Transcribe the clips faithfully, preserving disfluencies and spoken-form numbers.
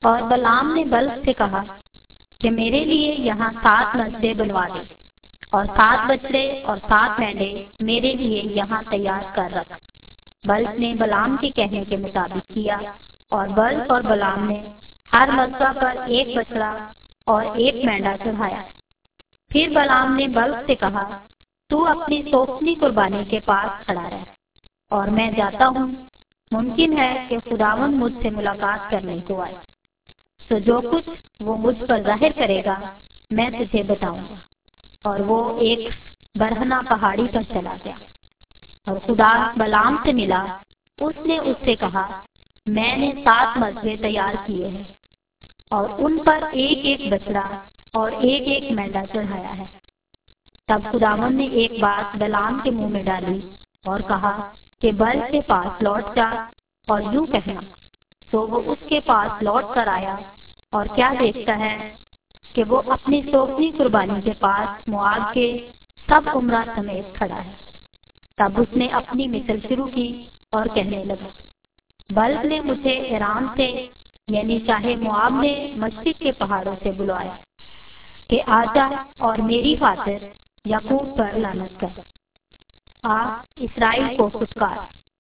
اور بلعام نے بلق سے کہا کہ میرے لیے یہاں سات مسجدیں بنوا دے اور سات بچڑے اور سات مینڈے میرے لیے یہاں تیار کر رکھ۔ بلق نے بلعام کے کہنے کے مطابق کیا اور بلق اور بلعام نے ہر مذبح پر ایک بچڑا اور ایک مینڈا چڑھایا۔ پھر بلعام نے بلق سے کہا تو اپنی سوپنی قربانی کے پاس کھڑا رہ اور میں جاتا ہوں، ممکن ہے کہ خداوند مجھ سے ملاقات کرنے کو آئے، تو جو کچھ وہ مجھ پر ظاہر کرے گا میں تجھے بتاؤں گا۔ اور وہ ایک برہنہ پہاڑی پر چلا گیا اور خدا بلعام سے ملا۔ اس نے اس سے کہا میں نے سات مذبحیں تیار کیے ہیں اور ان پر ایک ایک بچڑا اور ایک ایک مینڈا چڑھایا ہے۔ تب خداوند نے ایک بات بلعام کے منہ میں ڈالی اور کہا کہ بلق کے پاس لوٹ جا اور یوں کہنا۔ تو وہ اس کے پاس لوٹ کر آیا اور کیا دیکھتا ہے کہ وہ اپنی سوپنی قربانی کے پاس موآب کے سب عمرہ سمیت کھڑا ہے۔ تب اس نے اپنی مثل شروع کی اور کہنے لگا بلق نے مجھے ارام سے یعنی شاہ موآب نے مشرق کے پہاڑوں سے بلوایا کہ آ جا اور میری خاطر یعقوب پر لعنت کر، آ اسرائیل کو پھٹکار۔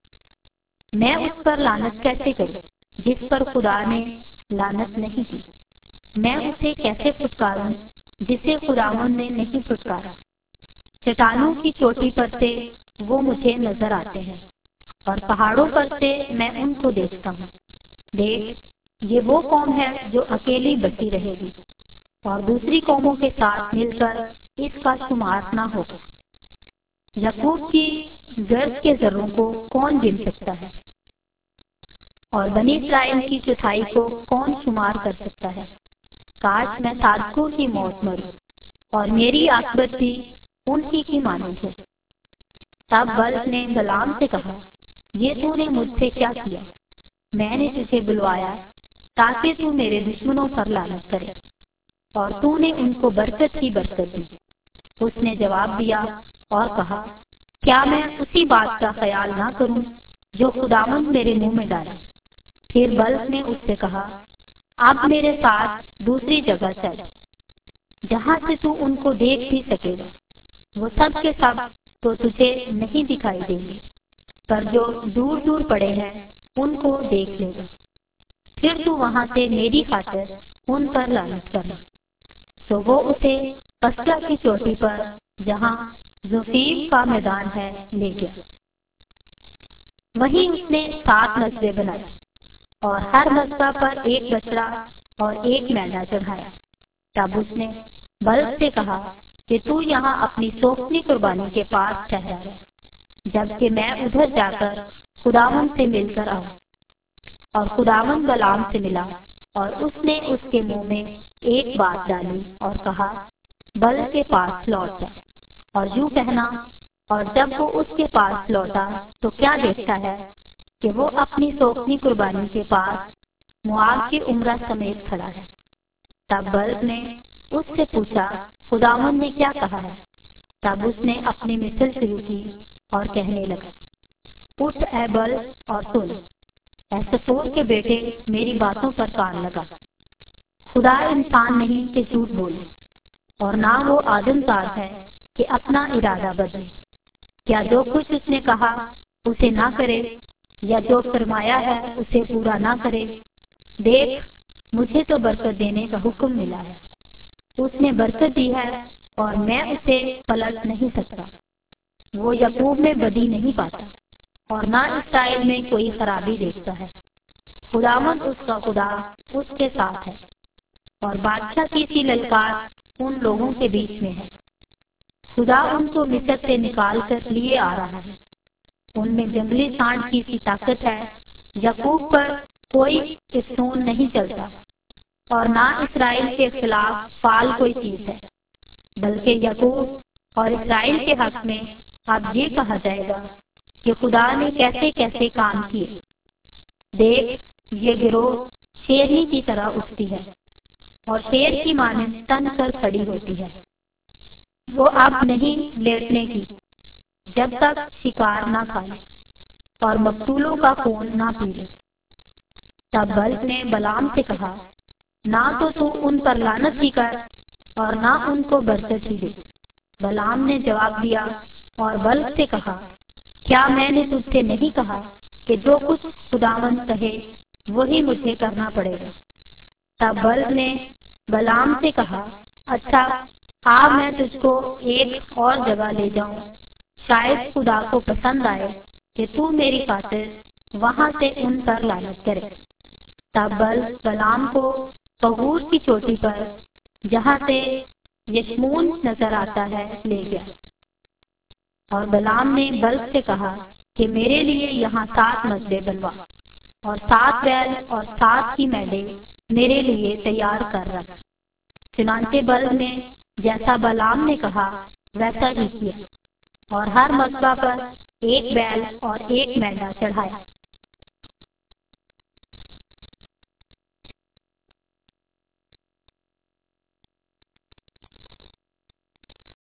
میں اس پر لعنت کیسے کروں جس پر خدا نے لعنت نہیں کی؟ میں اسے کیسے پھٹکاروں جسے خداوند نے نہیں پھٹکارا؟ چٹانوں کی چوٹی پر سے وہ مجھے نظر آتے ہیں اور پہاڑوں پر سے میں ان کو دیکھتا ہوں۔ دیکھ، یہ وہ قوم ہے جو اکیلی بسی رہے گی اور دوسری قوموں کے ساتھ مل کر اس کا شمار نہ ہوگا۔ یعقوب کی گرد کے ذروں کو کون گن سکتا ہے اور بنی اسرائیل کی چوتھائی کو کون شمار کر سکتا ہے؟ کاش میں صادقوں کی موت مروں اور میری عاقبت بھی ان ہی کی مانند ہو۔ تب بلق نے بلعام سے کہا یہ تو نے مجھ سے کیا کیا؟ میں نے تجھے بلوایا تاکہ تو میرے دشمنوں پر لعنت کرے اور تو نے ان کو برکت ہی برکت دی۔ اس نے جواب دیا اور کہا کیا میں اسی بات کا خیال نہ کروں جو خداوند میرے منہ میں ڈالا؟ پھر بلق نے اس سے کہا اب میرے ساتھ دوسری جگہ چل جہاں سے تو ان کو دیکھ بھی سکے گا۔ وہ سب کے سب تو تجھے نہیں دکھائی دیں گے، پر جو دور دور پڑے ہیں ان کو دیکھ لے گا۔ پھر تو وہاں سے میری خاطر ان پر لعنت کرنا۔ تو وہ اسے پسگا کی چوٹی پر جہاں زفیم کا میدان ہے لے گیا۔ وہیں اس نے سات مذبحیں بنائی اور ہر مذبح پر ایک بچڑا اور ایک مینڈا چڑھایا۔ تب اس نے بلق سے کہا کہ تو یہاں اپنی سوپنی قربانی کے پاس ٹھہرا رہ جبکہ میں ادھر جا کر خداوند سے مل کر آؤں۔ اور خداوند بلعام سے ملا اور اس نے اس کے منہ میں ایک بات ڈالی اور کہا بلق کے پاس لوٹ جا اور یوں کہنا۔ اور جب وہ اس کے پاس لوٹا تو کیا دیکھتا ہے کہ وہ اپنی سوپنی قربانی کے پاس موآب کے عمرہ سمیت کھڑا ہے۔ تب بلق نے اس سے پوچھا خداوند نے کیا کہا ہے؟ تب اس نے اپنی مثل شروع کی اور کہنے لگا اٹھ اے بلق اور سن، اے صفور کے بیٹے میری باتوں پر کان لگا۔ خدا انسان نہیں کہ جھوٹ بولے اور نہ وہ آدم زاد ہے کہ اپنا ارادہ بدلے۔ کیا جو کچھ اس نے کہا اسے نہ کرے یا جو فرمایا ہے اسے پورا نہ کرے؟ دیکھ، مجھے تو برکت دینے کا حکم ملا ہے، اس نے برکت دی ہے اور میں اسے پلٹ نہیں سکتا۔ وہ یعقوب میں بدی نہیں پاتا اور نہ اسرائیل میں کوئی خرابی دیکھتا ہے۔ خداوند اس کا خدا اس کے ساتھ ہے اور بادشاہ کی سی للکار ان لوگوں کے بیچ میں ہے۔ خدا ان کو مصر سے نکال کر لیے آ رہا ہے۔ ان میں جنگلی سانڈ کی سی طاقت ہے۔ یعقوب پر کوئی افسون نہیں چلتا اور نہ اسرائیل کے خلاف فعال کوئی چیز ہے، بلکہ یعقوب اور اسرائیل کے حق میں اب یہ کہا جائے گا کہ خدا نے کیسے کیسے کام کیے۔ دیکھ، یہ گروہ شیرنی کی طرح اٹھتی ہے اور شیر کی مانند تن کر کھڑی ہوتی ہے۔ وہ اب نہیں لیٹنے کی جب تک شکار نہ کھائے اور مقتولوں کا خون نہ پی لے۔ तब बल्क ने बलाम से कहा, ना तो तू उन पर लानत ही कर और ना उनको बरकत ही दे। बलाम ने जवाब दिया और बल्क से कहा, क्या मैंने तुझसे नहीं कहा कि जो कुछ खुदावंद कहे वही मुझे करना पड़ेगा। तब बल्क ने बलाम से कहा, अच्छा, आ मैं तुझको एक और जगह ले जाऊं, शायद खुदा को पसंद आए कि तू मेरी खातिर वहां से उन पर लानत करे। तब बल्क बलाम को पहूर की चोटी पर, जहां से यशमून नजर आता है, ले गया। और बलाम ने बल्क से कहा कि मेरे लिए यहाँ सात मसबे बनवा और सात बैल और सात की मेंढे मेरे लिए तैयार कर रख। चुनांचे बल्क ने जैसा बलाम ने कहा वैसा ही किया और हर मसबा पर एक बैल और एक मेंढा चढ़ाया।